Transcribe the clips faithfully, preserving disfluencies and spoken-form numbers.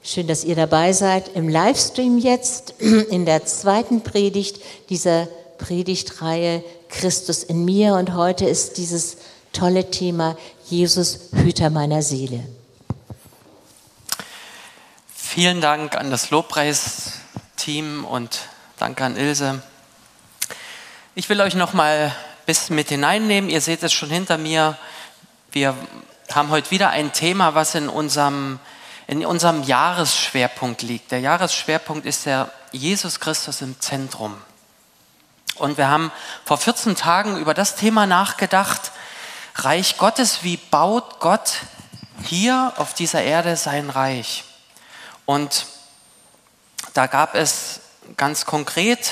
Schön, dass ihr dabei seid im Livestream jetzt in der zweiten Predigt dieser Predigtreihe Christus in mir. Und heute ist dieses tolle Thema Jesus, Hüter meiner Seele. Vielen Dank an das Lobpreisteam und danke an Ilse. Ich will euch noch mal ein bisschen mit hineinnehmen. Ihr seht es schon hinter mir. Wir haben heute wieder ein Thema, was in unserem in unserem Jahresschwerpunkt liegt. Der Jahresschwerpunkt ist der Jesus Christus im Zentrum. Und wir haben vor vierzehn Tagen über das Thema nachgedacht, Reich Gottes, wie baut Gott hier auf dieser Erde sein Reich? Und da gab es ganz konkret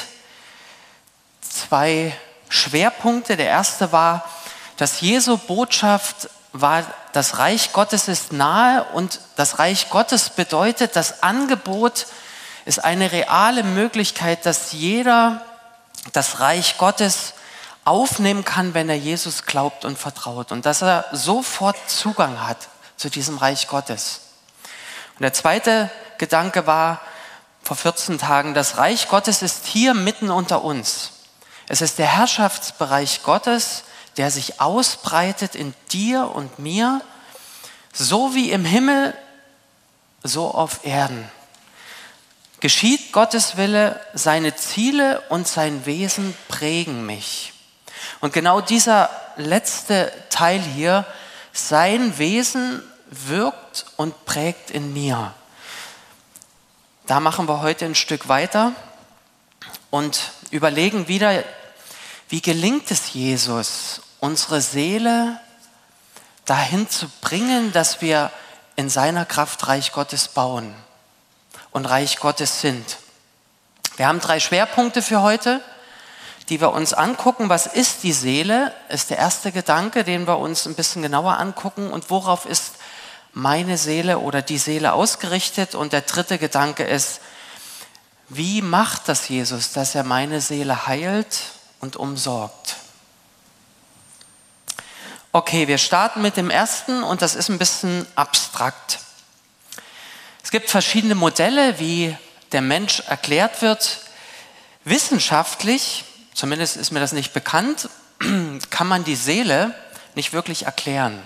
zwei Schwerpunkte. Der erste war, dass Jesu Botschaft war, das Reich Gottes ist nahe und das Reich Gottes bedeutet, das Angebot ist eine reale Möglichkeit, dass jeder das Reich Gottes aufnehmen kann, wenn er Jesus glaubt und vertraut und dass er sofort Zugang hat zu diesem Reich Gottes. Und der zweite Gedanke war vor vierzehn Tagen, das Reich Gottes ist hier mitten unter uns. Es ist der Herrschaftsbereich Gottes, der sich ausbreitet in dir und mir, so wie im Himmel, so auf Erden. Geschieht Gottes Wille, seine Ziele und sein Wesen prägen mich. Und genau dieser letzte Teil hier, sein Wesen wirkt und prägt in mir. Da machen wir heute ein Stück weiter und überlegen wieder, wie gelingt es Jesus, unsere Seele dahin zu bringen, dass wir in seiner Kraft Reich Gottes bauen und Reich Gottes sind. Wir haben drei Schwerpunkte für heute, die wir uns angucken. Was ist die Seele? Ist der erste Gedanke, den wir uns ein bisschen genauer angucken. Und worauf ist meine Seele oder die Seele ausgerichtet? Und der dritte Gedanke ist, wie macht das Jesus, dass er meine Seele heilt und umsorgt? Okay, wir starten mit dem ersten und das ist ein bisschen abstrakt. Es gibt verschiedene Modelle, wie der Mensch erklärt wird. Wissenschaftlich, zumindest ist mir das nicht bekannt, kann man die Seele nicht wirklich erklären.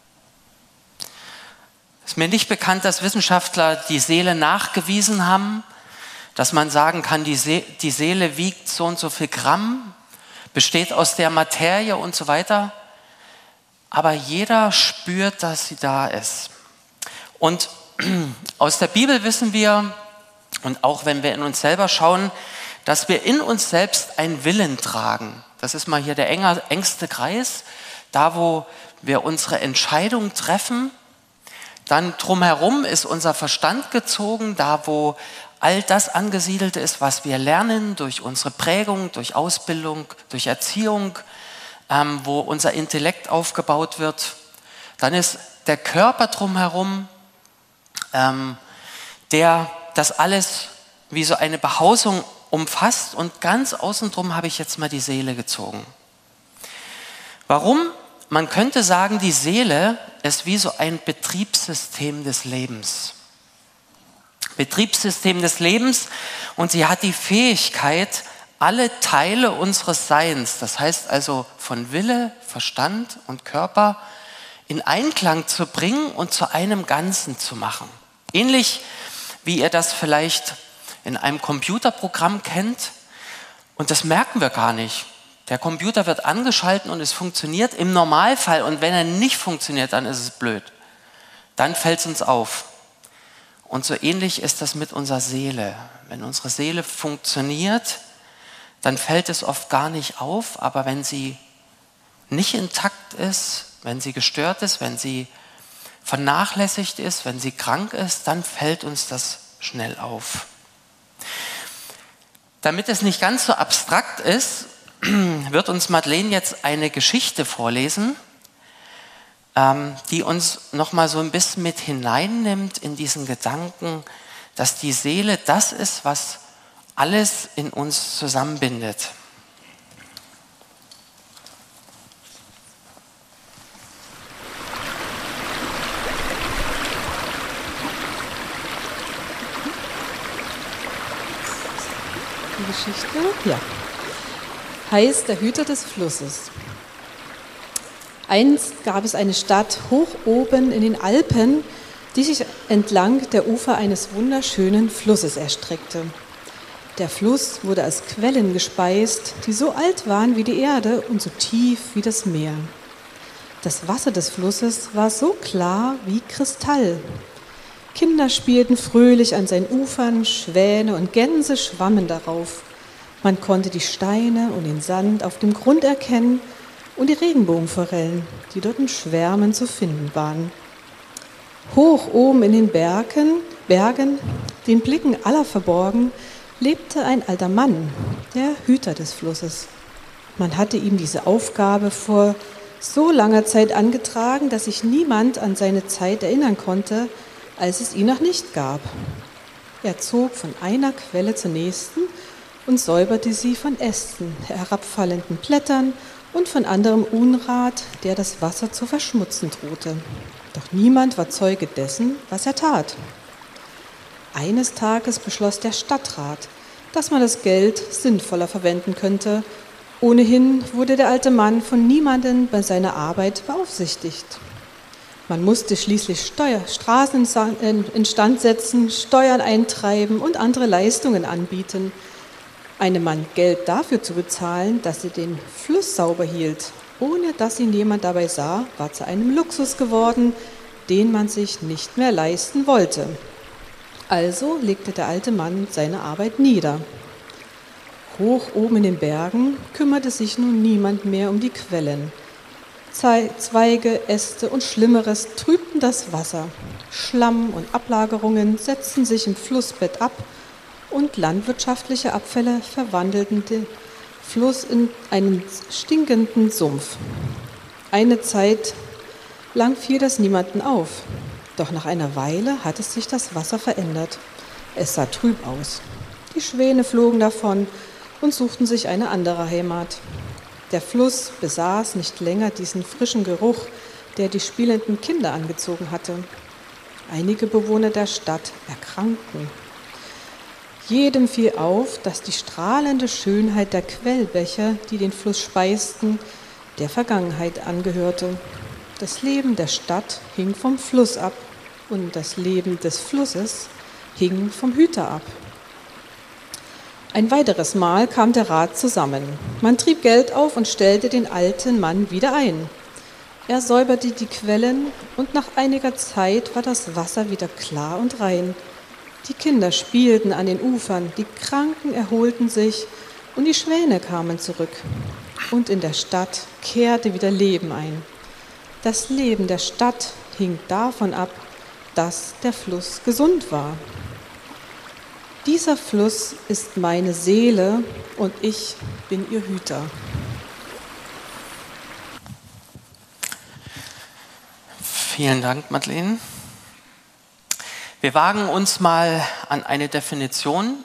Es ist mir nicht bekannt, dass Wissenschaftler die Seele nachgewiesen haben, dass man sagen kann, die, See- die Seele wiegt so und so viel Gramm, besteht aus der Materie und so weiter. Aber jeder spürt, dass sie da ist. Und aus der Bibel wissen wir, und auch wenn wir in uns selber schauen, dass wir in uns selbst einen Willen tragen. Das ist mal hier der enger, engste Kreis, da wo wir unsere Entscheidung treffen. Dann drumherum ist unser Verstand gezogen, da wo all das angesiedelt ist, was wir lernen durch unsere Prägung, durch Ausbildung, durch Erziehung, ähm, wo unser Intellekt aufgebaut wird. Dann ist der Körper drumherum, ähm, der das alles wie so eine Behausung umfasst und ganz außen drum habe ich jetzt mal die Seele gezogen. Warum? Man könnte sagen, die Seele ist wie so ein Betriebssystem des Lebens. Betriebssystem des Lebens und sie hat die Fähigkeit, alle Teile unseres Seins, das heißt also von Wille, Verstand und Körper, in Einklang zu bringen und zu einem Ganzen zu machen. Ähnlich wie ihr das vielleicht in einem Computerprogramm kennt und das merken wir gar nicht. Der Computer wird angeschaltet und es funktioniert im Normalfall und wenn er nicht funktioniert, dann ist es blöd. Dann fällt es uns auf. Und so ähnlich ist das mit unserer Seele. Wenn unsere Seele funktioniert, dann fällt es oft gar nicht auf, aber wenn sie nicht intakt ist, wenn sie gestört ist, wenn sie vernachlässigt ist, wenn sie krank ist, dann fällt uns das schnell auf. Damit es nicht ganz so abstrakt ist, wird uns Madeleine jetzt eine Geschichte vorlesen, die uns nochmal so ein bisschen mit hineinnimmt in diesen Gedanken, dass die Seele das ist, was alles in uns zusammenbindet. die Geschichte. Ja. Heißt der Hüter des Flusses. Einst gab es eine Stadt hoch oben in den Alpen, die sich entlang der Ufer eines wunderschönen Flusses erstreckte. Der Fluss wurde aus Quellen gespeist, die so alt waren wie die Erde und so tief wie das Meer. Das Wasser des Flusses war so klar wie Kristall. Kinder spielten fröhlich an seinen Ufern, Schwäne und Gänse schwammen darauf. Man konnte die Steine und den Sand auf dem Grund erkennen und die Regenbogenforellen, die dort in Schwärmen zu finden waren. Hoch oben in den Bergen, Bergen, den Blicken aller verborgen, lebte ein alter Mann, der Hüter des Flusses. Man hatte ihm diese Aufgabe vor so langer Zeit angetragen, dass sich niemand an seine Zeit erinnern konnte, als es ihn noch nicht gab. Er zog von einer Quelle zur nächsten und säuberte sie von Ästen, herabfallenden Blättern und von anderem Unrat, der das Wasser zu verschmutzen drohte. Doch niemand war Zeuge dessen, was er tat. Eines Tages beschloss der Stadtrat, dass man das Geld sinnvoller verwenden könnte. Ohnehin wurde der alte Mann von niemandem bei seiner Arbeit beaufsichtigt. Man musste schließlich Steuer, Straßen instand setzen, Steuern eintreiben und andere Leistungen anbieten. Einem Mann Geld dafür zu bezahlen, dass er den Fluss sauber hielt, ohne dass ihn jemand dabei sah, war zu einem Luxus geworden, den man sich nicht mehr leisten wollte. Also legte der alte Mann seine Arbeit nieder. Hoch oben in den Bergen kümmerte sich nun niemand mehr um die Quellen. Zweige, Äste und Schlimmeres trübten das Wasser. Schlamm und Ablagerungen setzten sich im Flussbett ab und landwirtschaftliche Abfälle verwandelten den Fluss in einen stinkenden Sumpf. Eine Zeit lang fiel das niemanden auf. Doch nach einer Weile hatte sich das Wasser verändert. Es sah trüb aus. Die Schwäne flogen davon und suchten sich eine andere Heimat. Der Fluss besaß nicht länger diesen frischen Geruch, der die spielenden Kinder angezogen hatte. Einige Bewohner der Stadt erkrankten. Jedem fiel auf, dass die strahlende Schönheit der Quellbäche, die den Fluss speisten, der Vergangenheit angehörte. Das Leben der Stadt hing vom Fluss ab und das Leben des Flusses hing vom Hüter ab. Ein weiteres Mal kam der Rat zusammen. Man trieb Geld auf und stellte den alten Mann wieder ein. Er säuberte die Quellen und nach einiger Zeit war das Wasser wieder klar und rein. Die Kinder spielten an den Ufern, die Kranken erholten sich und die Schwäne kamen zurück. Und in der Stadt kehrte wieder Leben ein. Das Leben der Stadt hing davon ab, dass der Fluss gesund war. Dieser Fluss ist meine Seele und ich bin ihr Hüter. Vielen Dank, Madeleine. Wir wagen uns mal an eine Definition,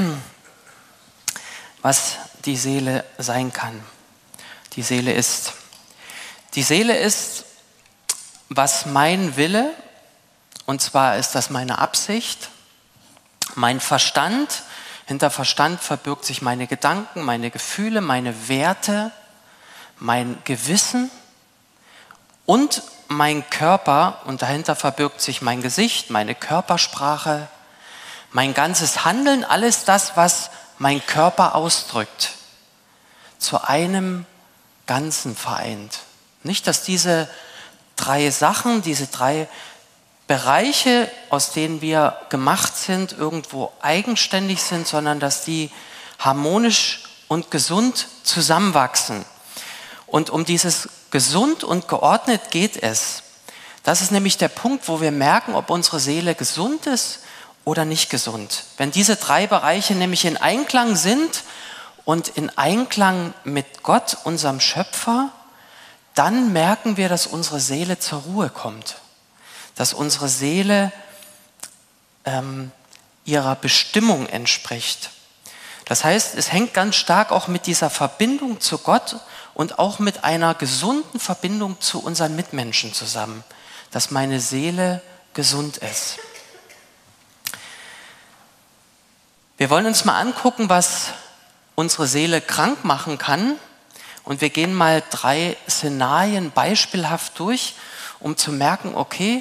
was die Seele sein kann. Die Seele ist. Die Seele ist, was mein Wille, und zwar ist das meine Absicht, mein Verstand, hinter Verstand verbirgt sich meine Gedanken, meine Gefühle, meine Werte, mein Gewissen und mein Körper, und dahinter verbirgt sich mein Gesicht, meine Körpersprache, mein ganzes Handeln, alles das, was mein Körper ausdrückt, zu einem Ganzen vereint. Nicht, dass diese drei Sachen, diese drei Bereiche, aus denen wir gemacht sind, irgendwo eigenständig sind, sondern dass die harmonisch und gesund zusammenwachsen. Und um dieses gesund und geordnet geht es. Das ist nämlich der Punkt, wo wir merken, ob unsere Seele gesund ist oder nicht gesund. Wenn diese drei Bereiche nämlich in Einklang sind und in Einklang mit Gott, unserem Schöpfer, dann merken wir, dass unsere Seele zur Ruhe kommt. Dass unsere Seele ähm, ihrer Bestimmung entspricht. Das heißt, es hängt ganz stark auch mit dieser Verbindung zu Gott und auch mit einer gesunden Verbindung zu unseren Mitmenschen zusammen, dass meine Seele gesund ist. Wir Wir wollen uns mal angucken, was unsere Seele krank machen kann. Und wir gehen mal drei Szenarien beispielhaft durch, um zu merken, okay,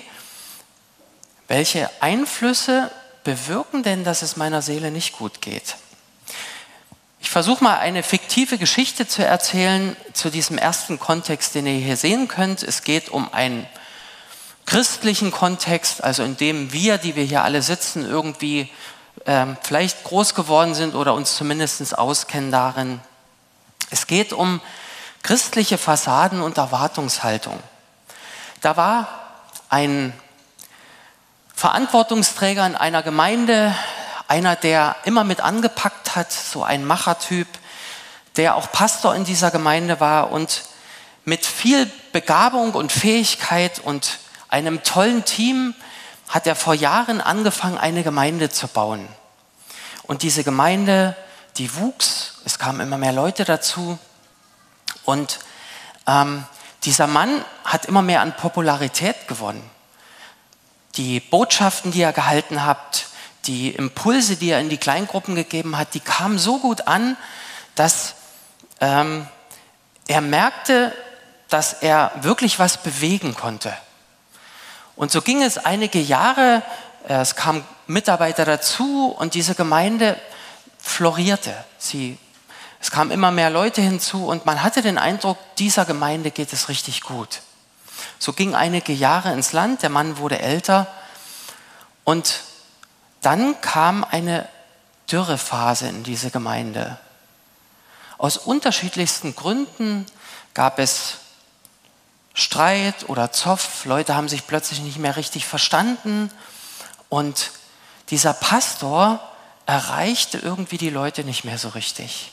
welche Einflüsse bewirken denn, dass es meiner Seele nicht gut geht? Ich versuche mal eine fiktive Geschichte zu erzählen zu diesem ersten Kontext, den ihr hier sehen könnt. Es geht um einen christlichen Kontext, also in dem wir, die wir hier alle sitzen, irgendwie ähm, vielleicht groß geworden sind oder uns zumindest auskennen darin. Es geht um christliche Fassaden und Erwartungshaltung. Da war ein Verantwortungsträger in einer Gemeinde, einer, der immer mit angepackt hat, so ein Machertyp, der auch Pastor in dieser Gemeinde war und mit viel Begabung und Fähigkeit und einem tollen Team hat er vor Jahren angefangen, eine Gemeinde zu bauen. Und diese Gemeinde, die wuchs, es kamen immer mehr Leute dazu und ähm, dieser Mann hat immer mehr an Popularität gewonnen. Die Botschaften, die er gehalten hat, die Impulse, die er in die Kleingruppen gegeben hat, die kamen so gut an, dass ähm, er merkte, dass er wirklich was bewegen konnte. Und so ging es einige Jahre, es kamen Mitarbeiter dazu und diese Gemeinde florierte. Sie, es kamen immer mehr Leute hinzu und man hatte den Eindruck, dieser Gemeinde geht es richtig gut. So ging einige Jahre ins Land, der Mann wurde älter und dann kam eine Dürrephase in diese Gemeinde. Aus unterschiedlichsten Gründen gab es Streit oder Zoff, Leute haben sich plötzlich nicht mehr richtig verstanden und dieser Pastor erreichte irgendwie die Leute nicht mehr so richtig.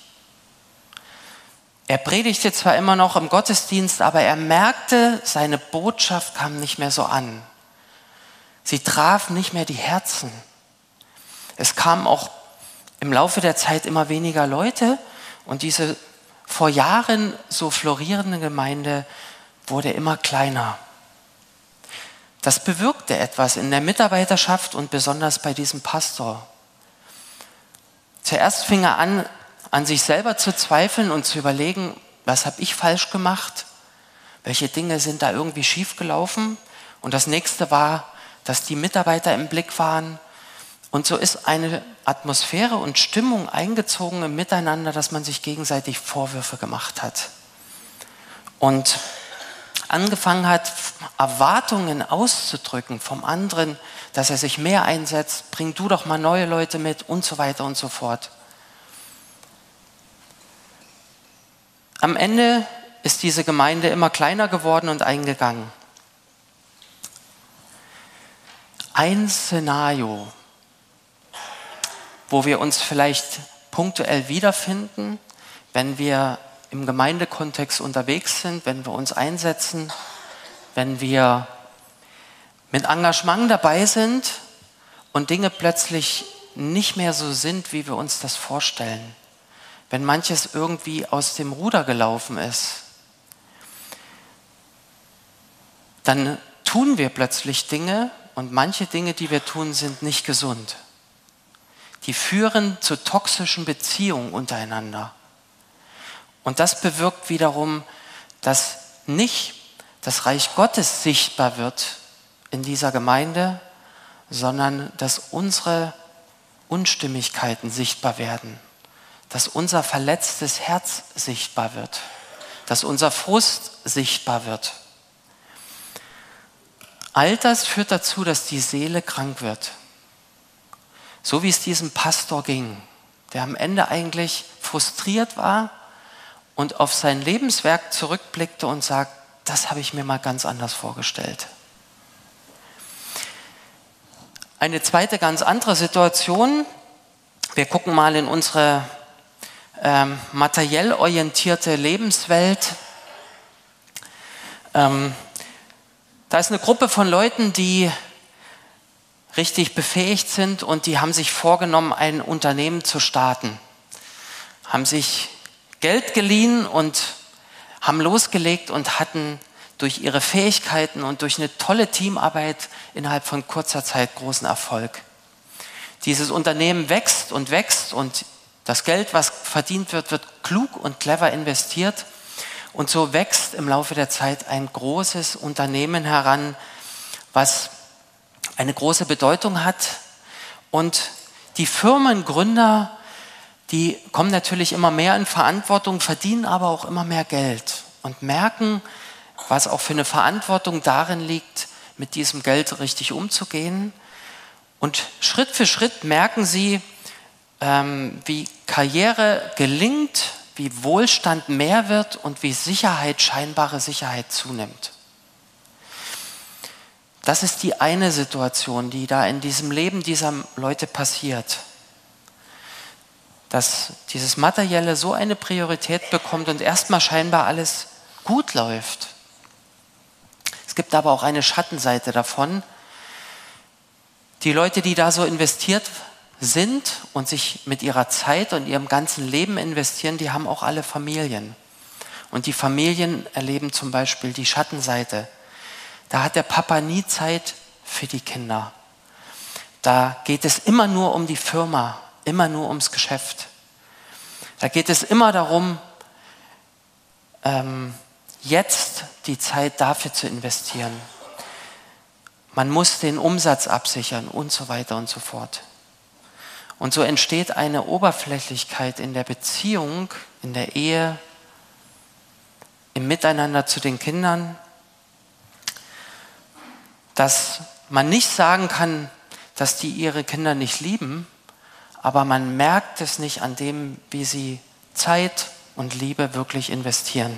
Er predigte zwar immer noch im Gottesdienst, aber er merkte, seine Botschaft kam nicht mehr so an. Sie traf nicht mehr die Herzen. Es kamen auch im Laufe der Zeit immer weniger Leute und diese vor Jahren so florierende Gemeinde wurde immer kleiner. Das bewirkte etwas in der Mitarbeiterschaft und besonders bei diesem Pastor. Zuerst fing er an, an sich selber zu zweifeln und zu überlegen, was habe ich falsch gemacht? Welche Dinge sind da irgendwie schiefgelaufen? Und das nächste war, dass die Mitarbeiter im Blick waren. Und so ist eine Atmosphäre und Stimmung eingezogen im Miteinander, dass man sich gegenseitig Vorwürfe gemacht hat. Und angefangen hat, Erwartungen auszudrücken vom anderen, dass er sich mehr einsetzt, bring du doch mal neue Leute mit und so weiter und so fort. Am Ende ist diese Gemeinde immer kleiner geworden und eingegangen. Ein Szenario, wo wir uns vielleicht punktuell wiederfinden, wenn wir im Gemeindekontext unterwegs sind, wenn wir uns einsetzen, wenn wir mit Engagement dabei sind und Dinge plötzlich nicht mehr so sind, wie wir uns das vorstellen. Wenn manches irgendwie aus dem Ruder gelaufen ist, dann tun wir plötzlich Dinge und manche Dinge, die wir tun, sind nicht gesund. Die führen zu toxischen Beziehungen untereinander. Und das bewirkt wiederum, dass nicht das Reich Gottes sichtbar wird in dieser Gemeinde, sondern dass unsere Unstimmigkeiten sichtbar werden, dass unser verletztes Herz sichtbar wird, dass unser Frust sichtbar wird. All das führt dazu, dass die Seele krank wird. So wie es diesem Pastor ging, der am Ende eigentlich frustriert war und auf sein Lebenswerk zurückblickte und sagt, das habe ich mir mal ganz anders vorgestellt. Eine zweite ganz andere Situation, wir gucken mal in unsere ähm, materiell orientierte Lebenswelt. Ähm, da ist eine Gruppe von Leuten, die richtig befähigt sind und die haben sich vorgenommen, ein Unternehmen zu starten. Haben sich Geld geliehen und haben losgelegt und hatten durch ihre Fähigkeiten und durch eine tolle Teamarbeit innerhalb von kurzer Zeit großen Erfolg. Dieses Unternehmen wächst und wächst und das Geld, was verdient wird, wird klug und clever investiert. Und so wächst im Laufe der Zeit ein großes Unternehmen heran, was eine große Bedeutung hat. Und die Firmengründer, die kommen natürlich immer mehr in Verantwortung, verdienen aber auch immer mehr Geld und merken, was auch für eine Verantwortung darin liegt, mit diesem Geld richtig umzugehen. Und Schritt für Schritt merken sie, ähm, wie Karriere gelingt, wie Wohlstand mehr wird und wie Sicherheit, scheinbare Sicherheit zunimmt. Das ist die eine Situation, die da in diesem Leben dieser Leute passiert. Dass dieses Materielle so eine Priorität bekommt und erstmal scheinbar alles gut läuft. Es gibt aber auch eine Schattenseite davon. Die Leute, die da so investiert sind und sich mit ihrer Zeit und ihrem ganzen Leben investieren, die haben auch alle Familien. Und die Familien erleben zum Beispiel die Schattenseite. Da hat der Papa nie Zeit für die Kinder. Da geht es immer nur um die Firma, immer nur ums Geschäft. Da geht es immer darum, ähm, jetzt die Zeit dafür zu investieren. Man muss den Umsatz absichern und so weiter und so fort. Und so entsteht eine Oberflächlichkeit in der Beziehung, in der Ehe, im Miteinander zu den Kindern, dass man nicht sagen kann, dass die ihre Kinder nicht lieben, aber man merkt es nicht an dem, wie sie Zeit und Liebe wirklich investieren.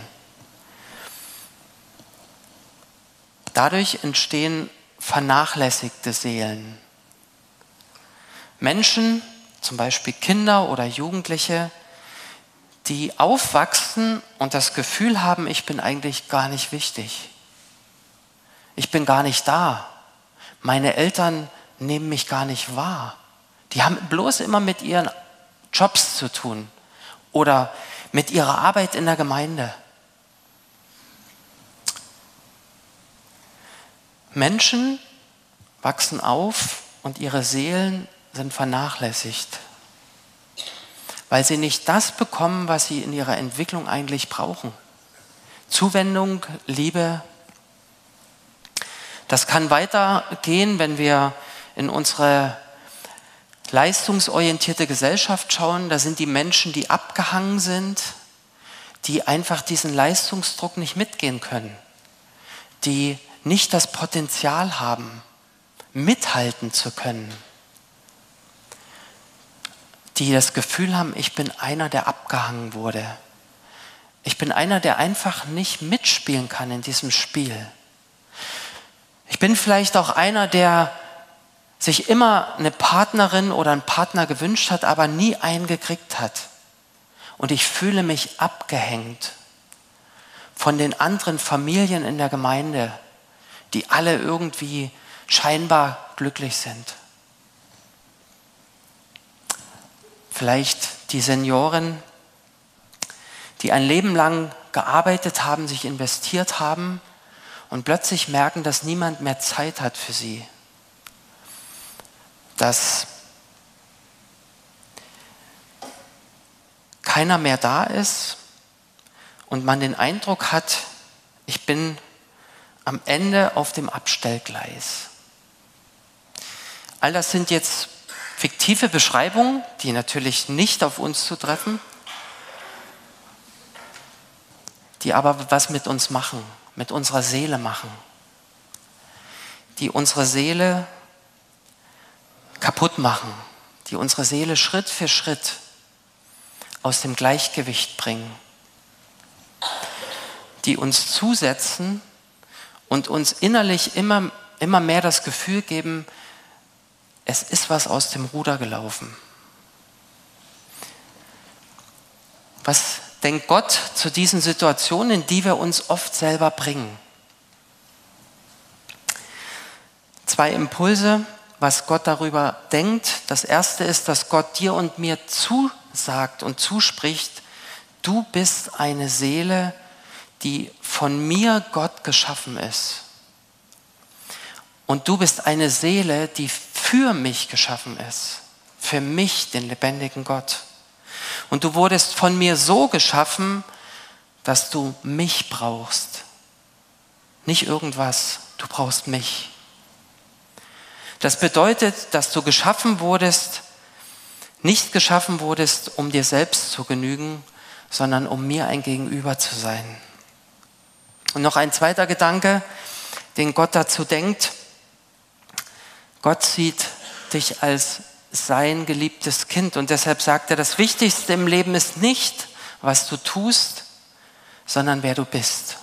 Dadurch entstehen vernachlässigte Seelen. Menschen, zum Beispiel Kinder oder Jugendliche, die aufwachsen und das Gefühl haben, ich bin eigentlich gar nicht wichtig. Ich bin gar nicht da. Meine Eltern nehmen mich gar nicht wahr. Die haben bloß immer mit ihren Jobs zu tun oder mit ihrer Arbeit in der Gemeinde. Menschen wachsen auf und ihre Seelen sind vernachlässigt, weil sie nicht das bekommen, was sie in ihrer Entwicklung eigentlich brauchen. Zuwendung, Liebe. Das kann weitergehen, wenn wir in unsere leistungsorientierte Gesellschaft schauen. Da sind die Menschen, die abgehangen sind, die einfach diesen Leistungsdruck nicht mitgehen können, die nicht das Potenzial haben, mithalten zu können, die das Gefühl haben, ich bin einer, der abgehangen wurde. Ich bin einer, der einfach nicht mitspielen kann in diesem Spiel. Ich bin vielleicht auch einer, der sich immer eine Partnerin oder einen Partner gewünscht hat, aber nie einen gekriegt hat. Und ich fühle mich abgehängt von den anderen Familien in der Gemeinde, die alle irgendwie scheinbar glücklich sind. Vielleicht die Senioren, die ein Leben lang gearbeitet haben, sich investiert haben und plötzlich merken, dass niemand mehr Zeit hat für sie. Dass keiner mehr da ist und man den Eindruck hat, ich bin am Ende auf dem Abstellgleis. All das sind jetzt fiktive Beschreibungen, die natürlich nicht auf uns zutreffen, die aber was mit uns machen, mit unserer Seele machen, die unsere Seele kaputt machen, die unsere Seele Schritt für Schritt aus dem Gleichgewicht bringen, die uns zusetzen und uns innerlich immer, immer mehr das Gefühl geben, es ist was aus dem Ruder gelaufen. Was denkt Gott zu diesen Situationen, in die wir uns oft selber bringen? Zwei Impulse, was Gott darüber denkt. Das erste ist, dass Gott dir und mir zusagt und zuspricht, du bist eine Seele, die von mir Gott geschaffen ist. Und du bist eine Seele, die für mich geschaffen ist. für mich, den lebendigen Gott. Und du wurdest von mir so geschaffen, dass du mich brauchst. Nicht irgendwas, du brauchst mich. Das bedeutet, dass du geschaffen wurdest, nicht geschaffen wurdest, um dir selbst zu genügen, sondern um mir ein Gegenüber zu sein. Und noch ein zweiter Gedanke, den Gott dazu denkt. Gott sieht dich als sein geliebtes Kind und deshalb sagt er, das Wichtigste im Leben ist nicht, was du tust, sondern wer du bist.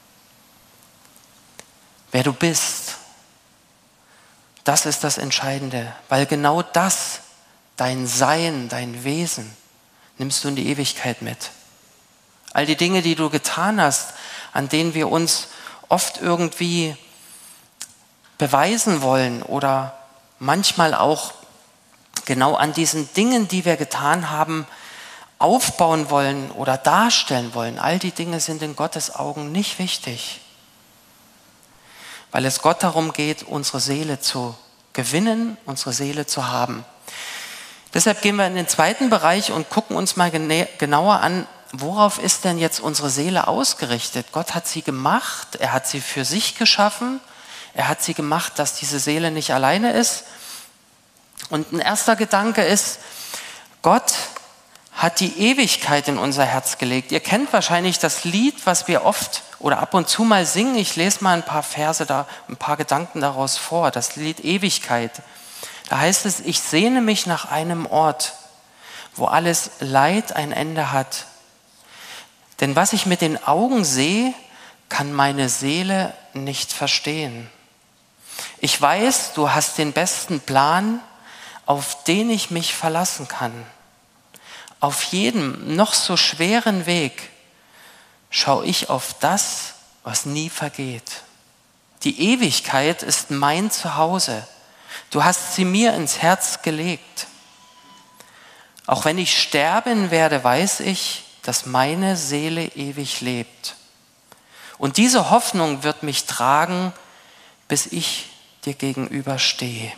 Wer du bist, das ist das Entscheidende, weil genau das, dein Sein, dein Wesen, nimmst du in die Ewigkeit mit. All die Dinge, die du getan hast, an denen wir uns oft irgendwie beweisen wollen oder manchmal auch genau an diesen Dingen, die wir getan haben, aufbauen wollen oder darstellen wollen. All die Dinge sind in Gottes Augen nicht wichtig, weil es Gott darum geht, unsere Seele zu gewinnen, unsere Seele zu haben. Deshalb gehen wir in den zweiten Bereich und gucken uns mal genauer an, worauf ist denn jetzt unsere Seele ausgerichtet? Gott hat sie gemacht, er hat sie für sich geschaffen, er hat sie gemacht, dass diese Seele nicht alleine ist. Und ein erster Gedanke ist, Gott hat die Ewigkeit in unser Herz gelegt. Ihr kennt wahrscheinlich das Lied, was wir oft oder ab und zu mal singen. Ich lese mal ein paar Verse, da, ein paar Gedanken daraus vor. Das Lied Ewigkeit. Da heißt es, ich sehne mich nach einem Ort, wo alles Leid ein Ende hat. Denn was ich mit den Augen sehe, kann meine Seele nicht verstehen. Ich weiß, du hast den besten Plan, auf den ich mich verlassen kann. Auf jedem noch so schweren Weg schaue ich auf das, was nie vergeht. Die Ewigkeit ist mein Zuhause. Du hast sie mir ins Herz gelegt. Auch wenn ich sterben werde, weiß ich, dass meine Seele ewig lebt. Und diese Hoffnung wird mich tragen, bis ich dir gegenüberstehe.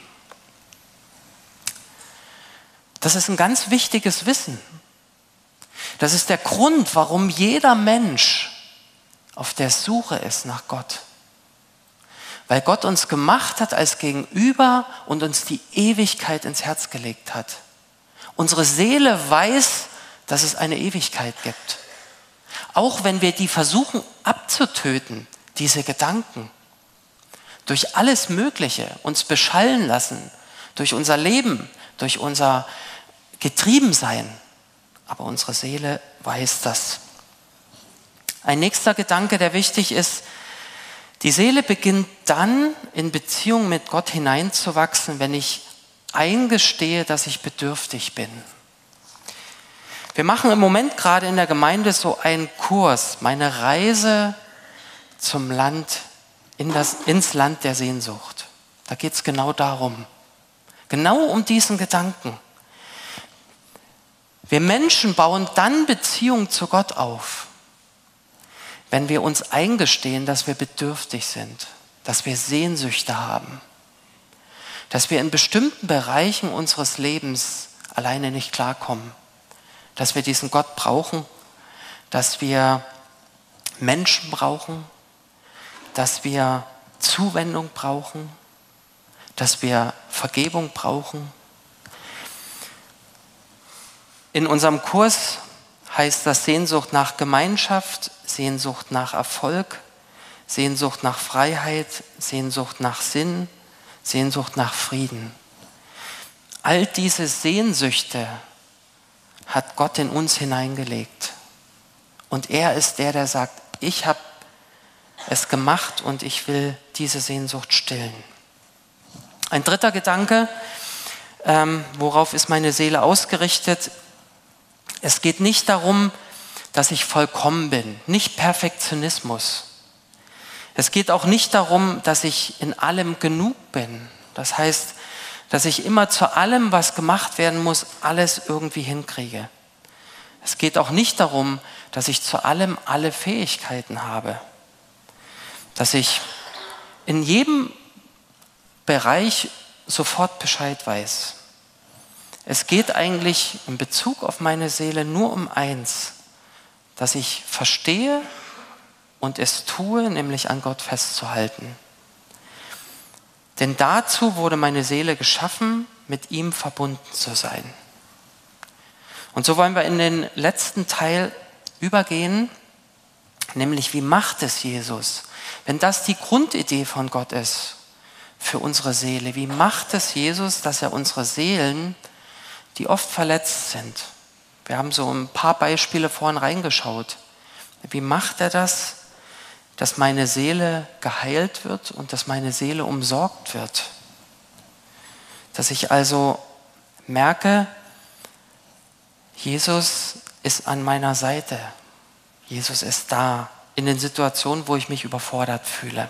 Das ist ein ganz wichtiges Wissen. Das ist der Grund, warum jeder Mensch auf der Suche ist nach Gott. Weil Gott uns gemacht hat als Gegenüber und uns die Ewigkeit ins Herz gelegt hat. Unsere Seele weiß, dass es eine Ewigkeit gibt. Auch wenn wir die versuchen abzutöten, diese Gedanken, durch alles Mögliche uns beschallen lassen, durch unser Leben, durch unser Getriebensein. Aber unsere Seele weiß das. Ein nächster Gedanke, der wichtig ist, die Seele beginnt dann in Beziehung mit Gott hineinzuwachsen, wenn ich eingestehe, dass ich bedürftig bin. Wir machen im Moment gerade in der Gemeinde so einen Kurs, meine Reise zum Land, in das, ins Land der Sehnsucht. Da geht es genau darum. Genau um diesen Gedanken. Wir Menschen bauen dann Beziehung zu Gott auf, wenn wir uns eingestehen, dass wir bedürftig sind, dass wir Sehnsüchte haben, dass wir in bestimmten Bereichen unseres Lebens alleine nicht klarkommen, dass wir diesen Gott brauchen, dass wir Menschen brauchen, dass wir Zuwendung brauchen, dass wir Vergebung brauchen. In unserem Kurs heißt das Sehnsucht nach Gemeinschaft, Sehnsucht nach Erfolg, Sehnsucht nach Freiheit, Sehnsucht nach Sinn, Sehnsucht nach Frieden. All diese Sehnsüchte hat Gott in uns hineingelegt. Und er ist der, der sagt, ich habe es gemacht und ich will diese Sehnsucht stillen. Ein dritter Gedanke, ähm, worauf ist meine Seele ausgerichtet? Es geht nicht darum, dass ich vollkommen bin, nicht Perfektionismus. Es geht auch nicht darum, dass ich in allem genug bin. Das heißt, dass ich immer zu allem, was gemacht werden muss, alles irgendwie hinkriege. Es geht auch nicht darum, dass ich zu allem alle Fähigkeiten habe. Dass ich in jedem Bereich sofort Bescheid weiß. Es geht eigentlich in Bezug auf meine Seele nur um eins, dass ich verstehe und es tue, nämlich an Gott festzuhalten. Denn dazu wurde meine Seele geschaffen, mit ihm verbunden zu sein. Und so wollen wir in den letzten Teil übergehen, nämlich wie macht es Jesus? Wenn das die Grundidee von Gott ist für unsere Seele, wie macht es Jesus, dass er unsere Seelen, die oft verletzt sind, wir haben so ein paar Beispiele vorhin reingeschaut, wie macht er das, dass meine Seele geheilt wird und dass meine Seele umsorgt wird? Dass ich also merke, Jesus ist an meiner Seite. Jesus ist da in den Situationen, wo ich mich überfordert fühle.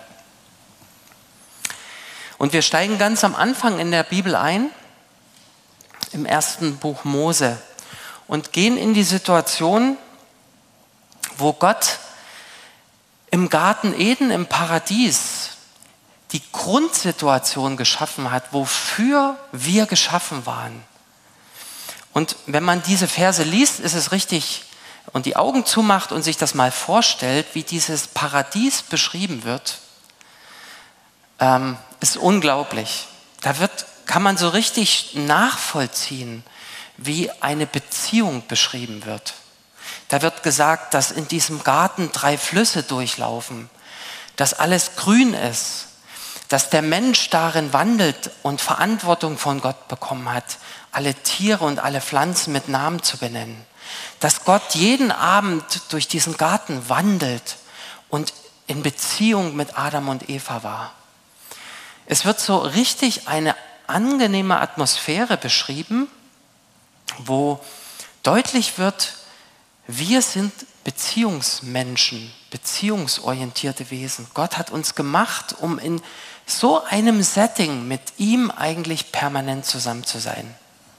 Und wir steigen ganz am Anfang in der Bibel ein, im ersten Buch Mose, und gehen in die Situation, wo Gott im Garten Eden, im Paradies, die Grundsituation geschaffen hat, wofür wir geschaffen waren. Und wenn man diese Verse liest, ist es richtig, und die Augen zumacht und sich das mal vorstellt, wie dieses Paradies beschrieben wird, ähm, ist unglaublich. Da wird, kann man so richtig nachvollziehen, wie eine Beziehung beschrieben wird. Da wird gesagt, dass in diesem Garten drei Flüsse durchlaufen, dass alles grün ist, dass der Mensch darin wandelt und Verantwortung von Gott bekommen hat, alle Tiere und alle Pflanzen mit Namen zu benennen. Dass Gott jeden Abend durch diesen Garten wandelt und in Beziehung mit Adam und Eva war. Es wird so richtig eine angenehme Atmosphäre beschrieben, wo deutlich wird, wir sind Beziehungsmenschen, beziehungsorientierte Wesen. Gott hat uns gemacht, um in so einem Setting mit ihm eigentlich permanent zusammen zu sein.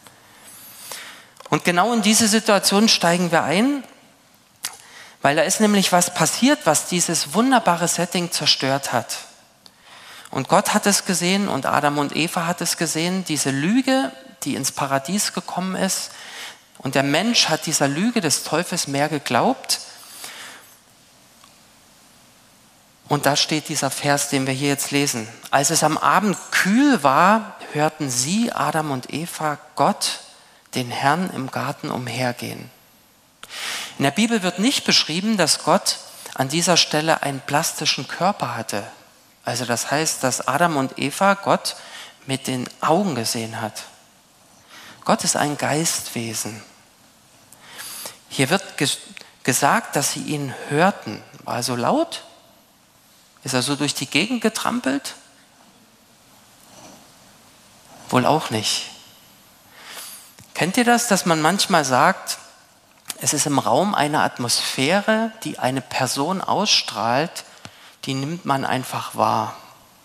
Und genau in diese Situation steigen wir ein, weil da ist nämlich was passiert, was dieses wunderbare Setting zerstört hat. Und Gott hat es gesehen und Adam und Eva hat es gesehen, diese Lüge, die ins Paradies gekommen ist. Und der Mensch hat dieser Lüge des Teufels mehr geglaubt. Und da steht dieser Vers, den wir hier jetzt lesen. Als es am Abend kühl war, hörten sie, Adam und Eva, Gott, den Herrn im Garten umhergehen. In der Bibel wird nicht beschrieben, dass Gott an dieser Stelle einen plastischen Körper hatte. Also das heißt, dass Adam und Eva Gott mit den Augen gesehen hat. Gott ist ein Geistwesen. Hier wird ges- gesagt, dass sie ihn hörten. War er so laut? Ist er so durch die Gegend getrampelt? Wohl auch nicht. Kennt ihr das, dass man manchmal sagt, es ist im Raum eine Atmosphäre, die eine Person ausstrahlt, die nimmt man einfach wahr.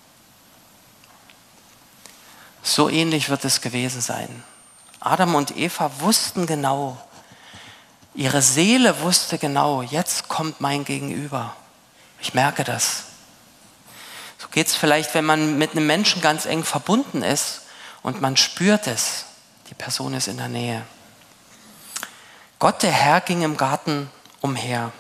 So ähnlich wird es gewesen sein. Adam und Eva wussten genau, ihre Seele wusste genau, jetzt kommt mein Gegenüber. Ich merke das. So geht es vielleicht, wenn man mit einem Menschen ganz eng verbunden ist und man spürt es. Die Person ist in der Nähe. Gott, der Herr, ging im Garten umher.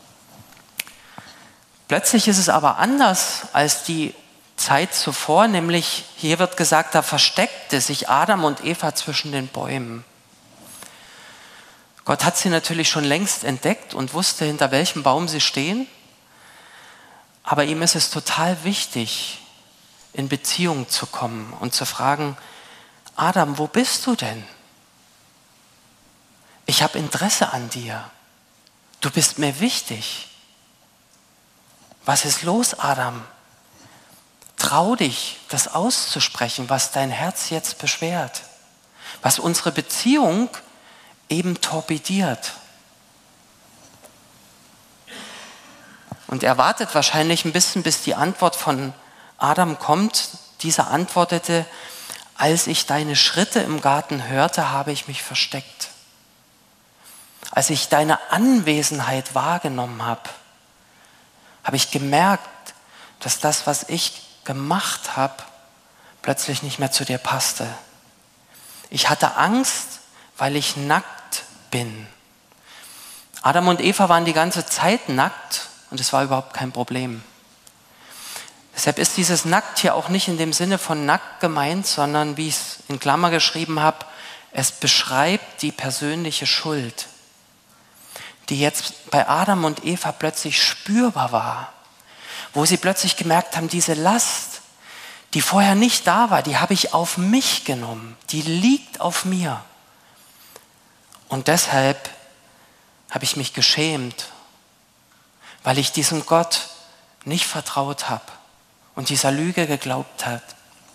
Plötzlich ist es aber anders als die Zeit zuvor, nämlich hier wird gesagt, da versteckte sich Adam und Eva zwischen den Bäumen. Gott hat sie natürlich schon längst entdeckt und wusste, hinter welchem Baum sie stehen, aber ihm ist es total wichtig, in Beziehung zu kommen und zu fragen, Adam, wo bist du denn? Ich habe Interesse an dir. Du bist mir wichtig. Was ist los, Adam? Trau dich, das auszusprechen, was dein Herz jetzt beschwert, was unsere Beziehung eben torpediert. Und er wartet wahrscheinlich ein bisschen, bis die Antwort von Adam kommt. Dieser antwortete, als ich deine Schritte im Garten hörte, habe ich mich versteckt. Als ich deine Anwesenheit wahrgenommen habe, habe ich gemerkt, dass das, was ich gemacht habe, plötzlich nicht mehr zu dir passte. Ich hatte Angst, weil ich nackt bin. Adam und Eva waren die ganze Zeit nackt und es war überhaupt kein Problem. Deshalb ist dieses Nackt hier auch nicht in dem Sinne von nackt gemeint, sondern wie ich es in Klammer geschrieben habe, es beschreibt die persönliche Schuld, die jetzt bei Adam und Eva plötzlich spürbar war, wo sie plötzlich gemerkt haben, diese Last, die vorher nicht da war, die habe ich auf mich genommen, die liegt auf mir. Und deshalb habe ich mich geschämt, weil ich diesem Gott nicht vertraut habe und dieser Lüge geglaubt hat.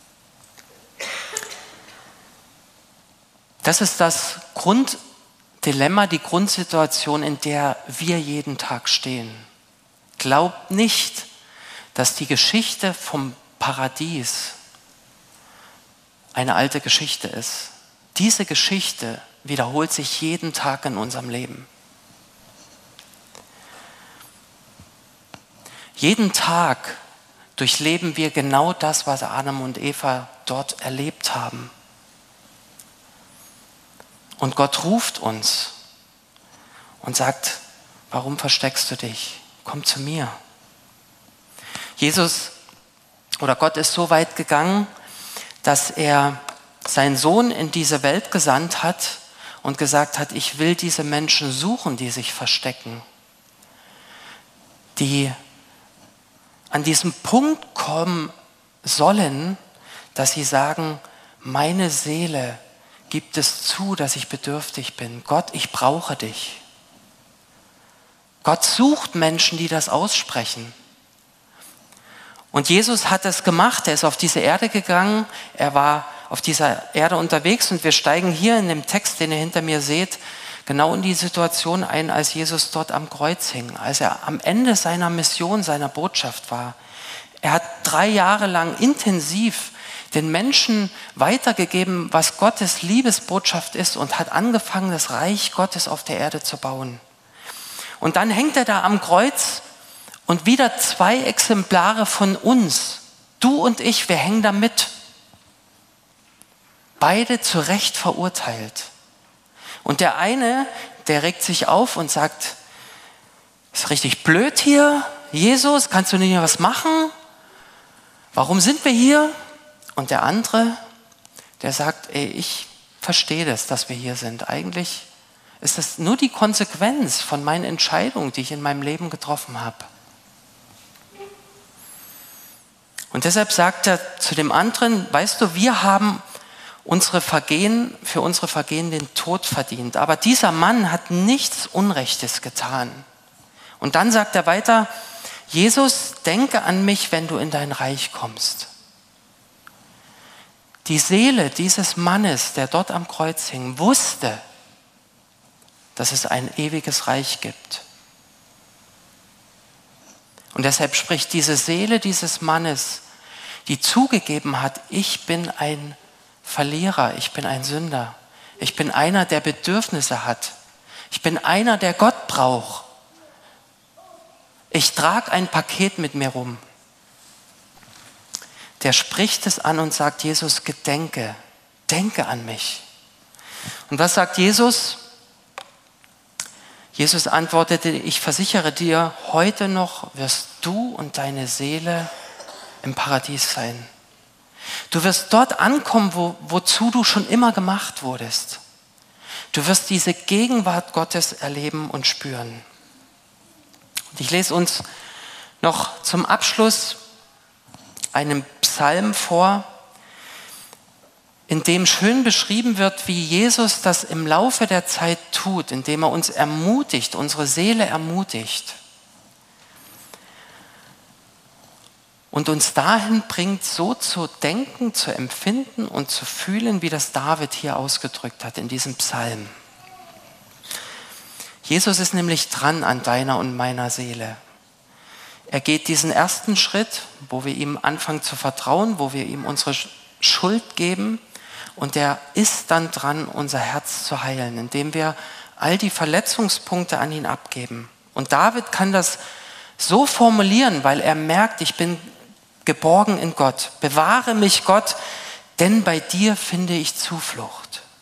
Das ist das Grunddilemma, die Grundsituation, in der wir jeden Tag stehen. Glaubt nicht, dass die Geschichte vom Paradies eine alte Geschichte ist. Diese Geschichte wiederholt sich jeden Tag in unserem Leben. Jeden Tag durchleben wir genau das, was Adam und Eva dort erlebt haben. Und Gott ruft uns und sagt, warum versteckst du dich? Komm zu mir. Jesus oder Gott ist so weit gegangen, dass er seinen Sohn in diese Welt gesandt hat und gesagt hat, ich will diese Menschen suchen, die sich verstecken, die an diesem Punkt kommen sollen, dass sie sagen, meine Seele gibt es zu, dass ich bedürftig bin. Gott, ich brauche dich. Gott sucht Menschen, die das aussprechen. Und Jesus hat es gemacht, er ist auf diese Erde gegangen, er war auf dieser Erde unterwegs und wir steigen hier in dem Text, den ihr hinter mir seht, genau in die Situation ein, als Jesus dort am Kreuz hing, als er am Ende seiner Mission, seiner Botschaft war. Er hat drei Jahre lang intensiv den Menschen weitergegeben, was Gottes Liebesbotschaft ist und hat angefangen, das Reich Gottes auf der Erde zu bauen. Und dann hängt er da am Kreuz und wieder zwei Exemplare von uns, du und ich, wir hängen da mit. Beide zu Recht verurteilt. Und der eine, der regt sich auf und sagt, ist richtig blöd hier, Jesus, kannst du nicht mehr was machen? Warum sind wir hier? Und der andere, der sagt, ey, ich verstehe das, dass wir hier sind. Eigentlich ist das nur die Konsequenz von meinen Entscheidungen, die ich in meinem Leben getroffen habe. Und deshalb sagt er zu dem anderen, weißt du, wir haben unsere Vergehen, für unsere Vergehen den Tod verdient. Aber dieser Mann hat nichts Unrechtes getan. Und dann sagt er weiter, Jesus, denke an mich, wenn du in dein Reich kommst. Die Seele dieses Mannes, der dort am Kreuz hing, wusste, dass es ein ewiges Reich gibt. Und deshalb spricht diese Seele dieses Mannes, die zugegeben hat, ich bin ein Verlierer, ich bin ein Sünder. Ich bin einer, der Bedürfnisse hat. Ich bin einer, der Gott braucht. Ich trage ein Paket mit mir rum. Der spricht es an und sagt, Jesus, gedenke, denke an mich. Und was sagt Jesus? Jesus antwortete, ich versichere dir, heute noch wirst du und deine Seele im Paradies sein. Du wirst dort ankommen, wo, wozu du schon immer gemacht wurdest. Du wirst diese Gegenwart Gottes erleben und spüren. Und ich lese uns noch zum Abschluss einen Psalm vor, in dem schön beschrieben wird, wie Jesus das im Laufe der Zeit tut, indem er uns ermutigt, unsere Seele ermutigt. Und uns dahin bringt, so zu denken, zu empfinden und zu fühlen, wie das David hier ausgedrückt hat in diesem Psalm. Jesus ist nämlich dran an deiner und meiner Seele. Er geht diesen ersten Schritt, wo wir ihm anfangen zu vertrauen, wo wir ihm unsere Schuld geben, und er ist dann dran, unser Herz zu heilen, indem wir all die Verletzungspunkte an ihn abgeben. Und David kann das so formulieren, weil er merkt, ich bin geborgen in Gott. Bewahre mich, Gott, denn bei dir finde ich Zuflucht.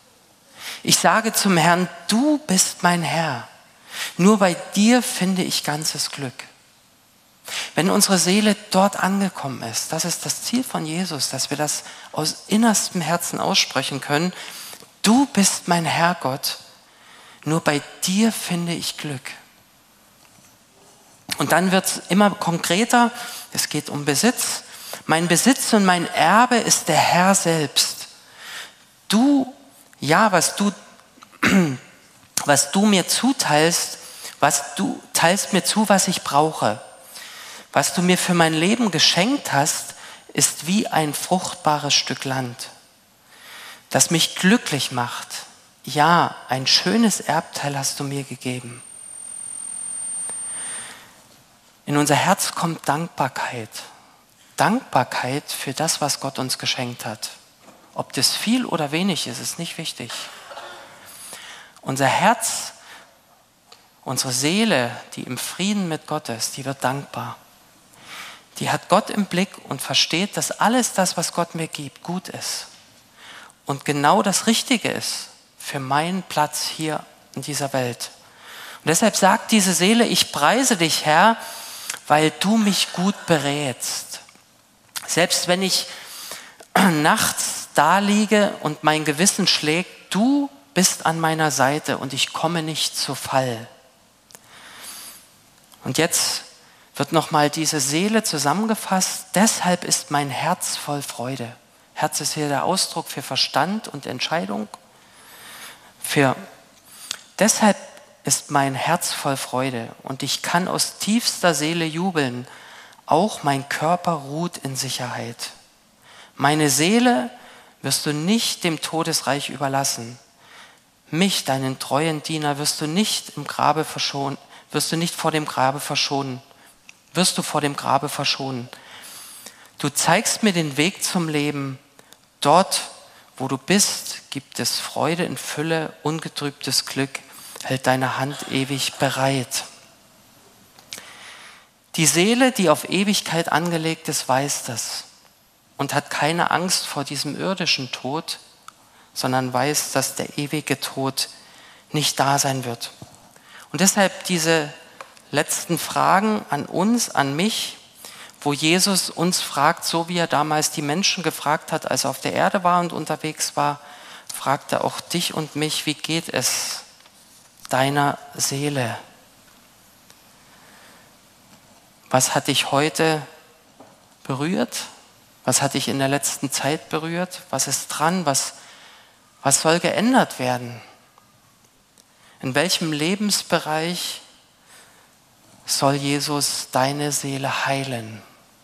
Ich sage zum Herrn, du bist mein Herr. Nur bei dir finde ich ganzes Glück. Wenn unsere Seele dort angekommen ist, das ist das Ziel von Jesus, dass wir das aus innerstem Herzen aussprechen können. Du bist mein Herrgott, nur bei dir finde ich Glück. Und dann wird es immer konkreter, es geht um Besitz. Mein Besitz und mein Erbe ist der Herr selbst. Du, ja, was du, was du mir zuteilst, was du teilst mir zu, was ich brauche. Was du mir für mein Leben geschenkt hast, ist wie ein fruchtbares Stück Land, das mich glücklich macht. Ja, ein schönes Erbteil hast du mir gegeben. In unser Herz kommt Dankbarkeit. Dankbarkeit für das, was Gott uns geschenkt hat. Ob das viel oder wenig ist, ist nicht wichtig. Unser Herz, unsere Seele, die im Frieden mit Gott ist, die wird dankbar. Die hat Gott im Blick und versteht, dass alles das, was Gott mir gibt, gut ist. Und genau das Richtige ist für meinen Platz hier in dieser Welt. Und deshalb sagt diese Seele, ich preise dich, Herr, weil du mich gut berätst. Selbst wenn ich nachts da liege und mein Gewissen schlägt, du bist an meiner Seite und ich komme nicht zu Fall. Und jetzt wird nochmal diese Seele zusammengefasst. Deshalb ist mein Herz voll Freude. Herz ist hier der Ausdruck für Verstand und Entscheidung. Für deshalb ist mein Herz voll Freude und ich kann aus tiefster Seele jubeln. Auch mein Körper ruht in Sicherheit. Meine Seele wirst du nicht dem Todesreich überlassen. Mich, deinen treuen Diener, wirst du nicht im Grabe verschonen, wirst du nicht vor dem Grabe verschonen. Wirst du vor dem Grabe verschonen. Du zeigst mir den Weg zum Leben. Dort, wo du bist, gibt es Freude in Fülle, ungetrübtes Glück, hält deine Hand ewig bereit. Die Seele, die auf Ewigkeit angelegt ist, weiß das und hat keine Angst vor diesem irdischen Tod, sondern weiß, dass der ewige Tod nicht da sein wird. Und deshalb diese letzten Fragen an uns, an mich, wo Jesus uns fragt, so wie er damals die Menschen gefragt hat, als er auf der Erde war und unterwegs war, fragt er auch dich und mich, wie geht es deiner Seele? Was hat dich heute berührt? Was hat dich in der letzten Zeit berührt? Was ist dran? Was, was soll geändert werden? In welchem Lebensbereich soll Jesus deine Seele heilen?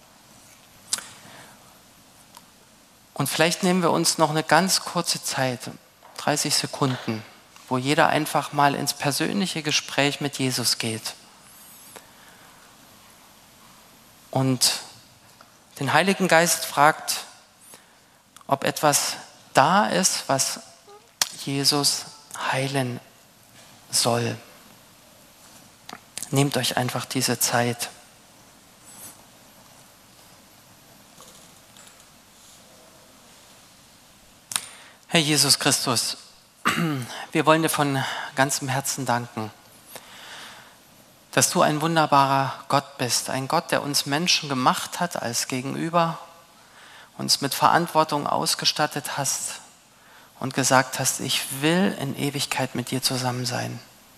Und vielleicht nehmen wir uns noch eine ganz kurze Zeit, dreißig Sekunden, wo jeder einfach mal ins persönliche Gespräch mit Jesus geht und den Heiligen Geist fragt, ob etwas da ist, was Jesus heilen soll. Nehmt euch einfach diese Zeit. Herr Jesus Christus, wir wollen dir von ganzem Herzen danken, dass du ein wunderbarer Gott bist, ein Gott, der uns Menschen gemacht hat als Gegenüber, uns mit Verantwortung ausgestattet hast und gesagt hast, ich will in Ewigkeit mit dir zusammen sein.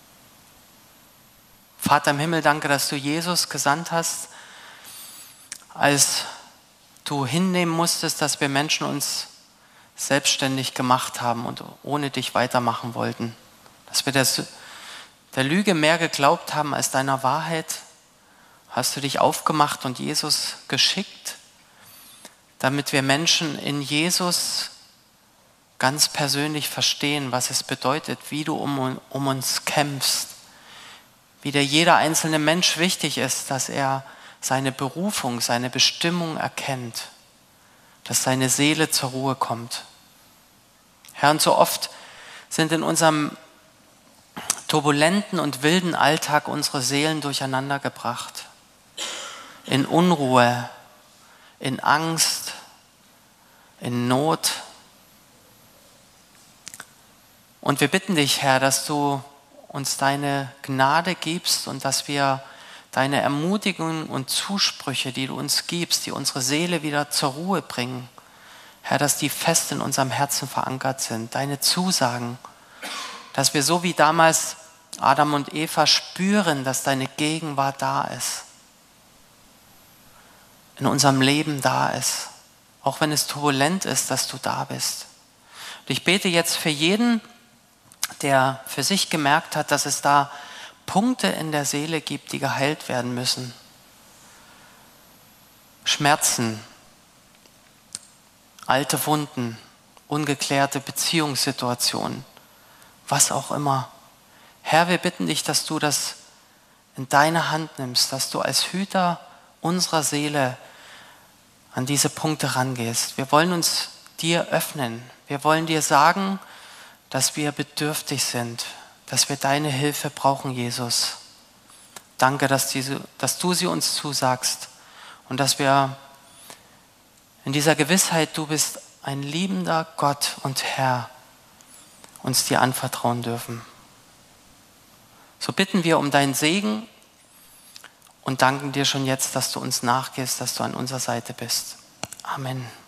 Vater im Himmel, danke, dass du Jesus gesandt hast, als du hinnehmen musstest, dass wir Menschen uns selbstständig gemacht haben und ohne dich weitermachen wollten. Dass wir das, der Lüge mehr geglaubt haben als deiner Wahrheit, hast du dich aufgemacht und Jesus geschickt, damit wir Menschen in Jesus ganz persönlich verstehen, was es bedeutet, wie du um, um uns kämpfst, wie dir jeder einzelne Mensch wichtig ist, dass er seine Berufung, seine Bestimmung erkennt, dass seine Seele zur Ruhe kommt. Herr, und so oft sind in unserem turbulenten und wilden Alltag unsere Seelen durcheinander gebracht. In Unruhe, in Angst, in Not. Und wir bitten dich, Herr, dass du uns deine Gnade gibst und dass wir deine Ermutigungen und Zusprüche, die du uns gibst, die unsere Seele wieder zur Ruhe bringen, Herr, dass die fest in unserem Herzen verankert sind. Deine Zusagen, dass wir so wie damals Adam und Eva spüren, dass deine Gegenwart da ist, in unserem Leben da ist, auch wenn es turbulent ist, dass du da bist. Und ich bete jetzt für jeden, der für sich gemerkt hat, dass es da Punkte in der Seele gibt, die geheilt werden müssen. Schmerzen, alte Wunden, ungeklärte Beziehungssituationen, was auch immer. Herr, wir bitten dich, dass du das in deine Hand nimmst, dass du als Hüter unserer Seele an diese Punkte rangehst. Wir wollen uns dir öffnen. Wir wollen dir sagen, dass wir bedürftig sind, dass wir deine Hilfe brauchen, Jesus. Danke, dass, diese, dass du sie uns zusagst und dass wir in dieser Gewissheit, du bist ein liebender Gott und Herr, uns dir anvertrauen dürfen. So bitten wir um deinen Segen und danken dir schon jetzt, dass du uns nachgehst, dass du an unserer Seite bist. Amen.